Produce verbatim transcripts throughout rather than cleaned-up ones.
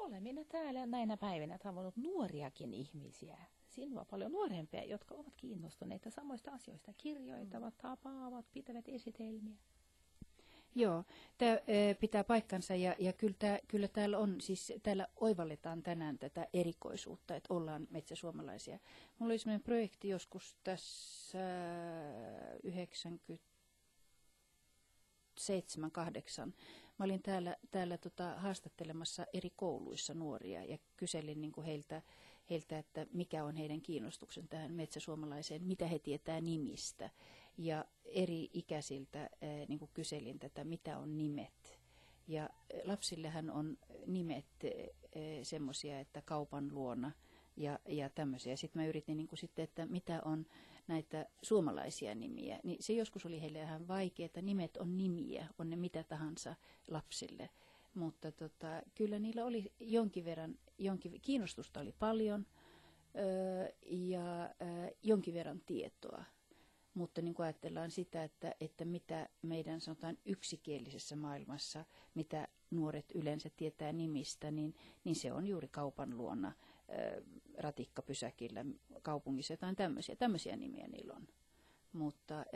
olen minä täällä näinä päivinä tavannut nuoriakin ihmisiä, sinua paljon nuorempia, jotka ovat kiinnostuneita samoista asioista, kirjoittavat, tapaavat, pitävät esitelmiä. Joo, tämä pitää paikkansa ja, ja kyllä, tää, kyllä täällä on, siis täällä oivalletaan tänään tätä erikoisuutta, että ollaan metsäsuomalaisia. Mulla oli sellainen projekti joskus tässä yhdeksänkymmentäseitsemän kahdeksan. Mä olin täällä, täällä tota, haastattelemassa eri kouluissa nuoria ja kyselin niin kuin heiltä, heiltä, että mikä on heidän kiinnostuksen tähän metsäsuomalaiseen, mitä he tietää nimistä. Ja eri ikäisiltä niin kuin kyselin tätä, mitä on nimet. Ja lapsillehän on nimet semmoisia, että kaupan luona ja, ja tämmöisiä. Sitten mä yritin niin kuin sitten, että mitä on näitä suomalaisia nimiä. Niin se joskus oli heille ihan vaikea, että nimet on nimiä, on ne mitä tahansa lapsille. Mutta tota, kyllä niillä oli jonkin verran, jonkin, kiinnostusta oli paljon öö, ja öö, jonkin verran tietoa. Mutta niin kuin ajatellaan sitä, että, että mitä meidän sanotaan yksikielisessä maailmassa, mitä nuoret yleensä tietää nimistä, niin, niin se on juuri kaupan luona, ää, ratikkapysäkillä, kaupungissa jotain tämmöisiä. Tämmöisiä nimiä niillä on. Mutta ää,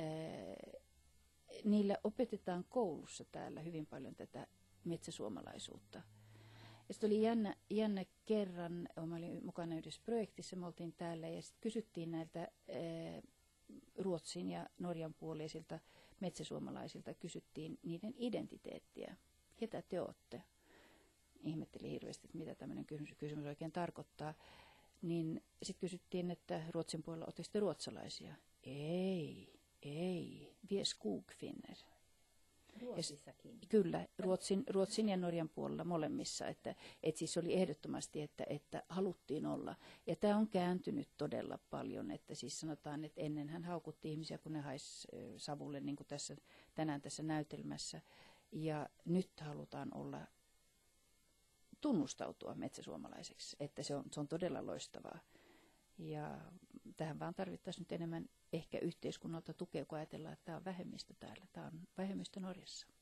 niillä opetetaan koulussa täällä hyvin paljon tätä metsäsuomalaisuutta. Ja sitten oli jännä, jännä kerran, mä olin mukana yhdessä projektissa, me oltiin täällä ja sitten kysyttiin näiltä ää, Ruotsin ja Norjan puoleisilta metsäsuomalaisilta kysyttiin niiden identiteettiä. Ketä te olette? Ihmettelin hirveästi, että mitä tämmöinen kysymys, kysymys oikein tarkoittaa. Niin sitten kysyttiin, että Ruotsin puolella oletteko te ruotsalaisia? Ei, ei, vi är skogfinner. Ruotsissakin. Ja, kyllä, Ruotsin, Ruotsin ja Norjan puolella molemmissa. Että, et siis oli ehdottomasti, että, että haluttiin olla. Ja tämä on kääntynyt todella paljon. Että siis sanotaan, että ennen hän haukutti ihmisiä, kun ne haisi savulle, niin kuin tässä, tänään tässä näytelmässä. Ja nyt halutaan olla, tunnustautua metsäsuomalaiseksi. Että se on, se on todella loistavaa. Ja tähän vaan tarvittaisiin nyt enemmän ehkä yhteiskunnalta tukea, kun ajatellaan, että tämä on vähemmistö täällä. Tämä on vähemmistö Norjassa.